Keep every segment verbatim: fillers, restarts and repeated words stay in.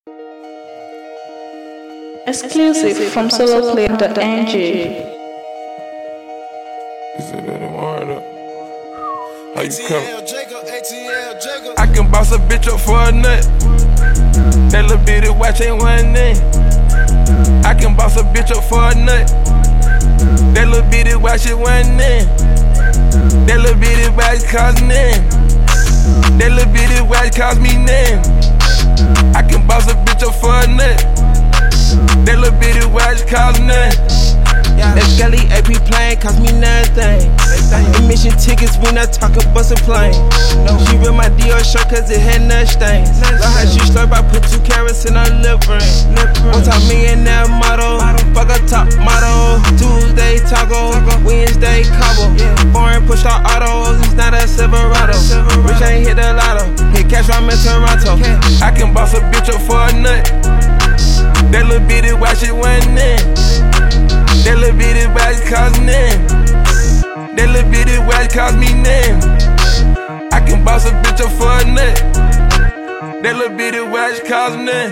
Exclusive from solo play dot n g. How you coming? I can boss a bitch up for a nut. That little bitty watch ain't one name. I can boss a bitch up for a nut. That little bitty watch it one name. That little bitty watch cost name. That little bitty watch cost me name. I can boss a bitch up for a nut. That little bitty watch cost none. That Skelly A P plane cost me nothing. Admission tickets, we not talking bus and plane. She read my Dior shirt cause it had nut stains. Love how she slurp, I put two carrots in her lip ring. One top millionaire model, fuck a top model. Tuesday taco, Wednesday Cabo. Foreign push our autos, it's not a Silverado. Rich ain't hit the lotto, hit cash I'm in Toronto. I can boss a bitch up for a nut. That little bitty watch it one in. That little bitty watch cost name. That little bitty watch cost me name. I can boss a bitch up for a nut. That little bitty watch cost name.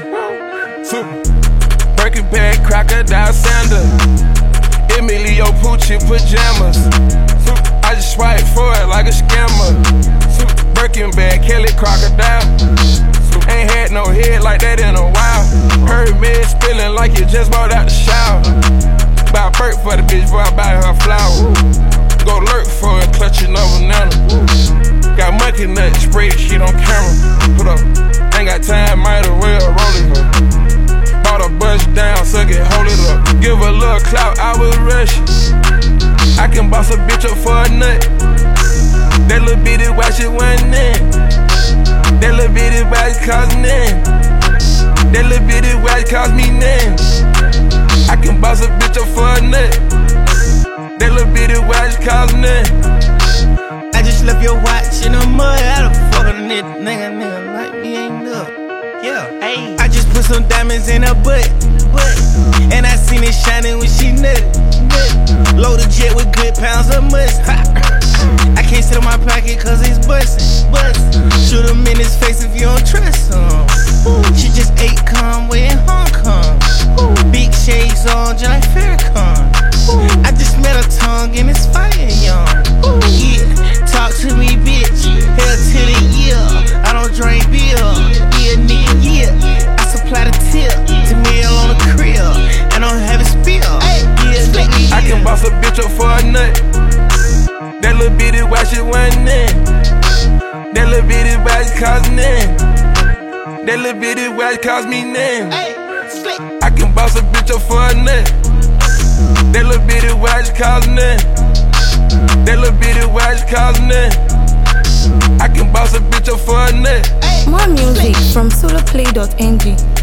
Birkin bag, crocodile sandal. Emilio Pucci pajamas. I just swipe for it like a scammer. Birkin bag, Kelly crocodile. Ain't had no head like that in a while. Heard me spilling like you just bought out the shower. Buy a perk for the bitch before I buy her flower. Go lurk for it, clutching a banana. Got monkey nut, spray the shit on camera. Put up, ain't got time, might as well roll it up. Bought a bus down, suck it, hold it up. Give a little clout, I was rushing. I can boss a bitch up for a nut. That little bitty watch it one in. That little bitty watch cost name. That little bitty watch cost me name. I can boss a bitch up for a nut. That little bitty watch cost name. I just left your watch in the mud. How the fuck a nigga, nigga, nigga like me ain't up? Yeah, ayy. I just put some diamonds in her butt, butt. And I seen it shining when she nutted. Load a jet with good pounds of mustard. I can't sit on my pocket cause it's bustin', bustin'. Shoot him in his face if you don't trust him. She just ate Conway in Hong Kong. Big shades on, just like Farrakhan. I just met her tongue and it's fire, young. Yeah, talk to me, bitch. Hell to the year. I don't drink beer. Yeah, nigga, yeah. I supply the tip. To meal on the crib. I don't have a spill. Yeah, nigga, yeah. I can boss a bitch up for a nut. That little bitty watch it one in. That little bitty watch cost name. That little bitty watch cost me name. I can boss a bitch up for a nut. That little bitty watch cost name. That little bitty watch cost name. I can boss a bitch up for a nut. More music from solo play dot n g.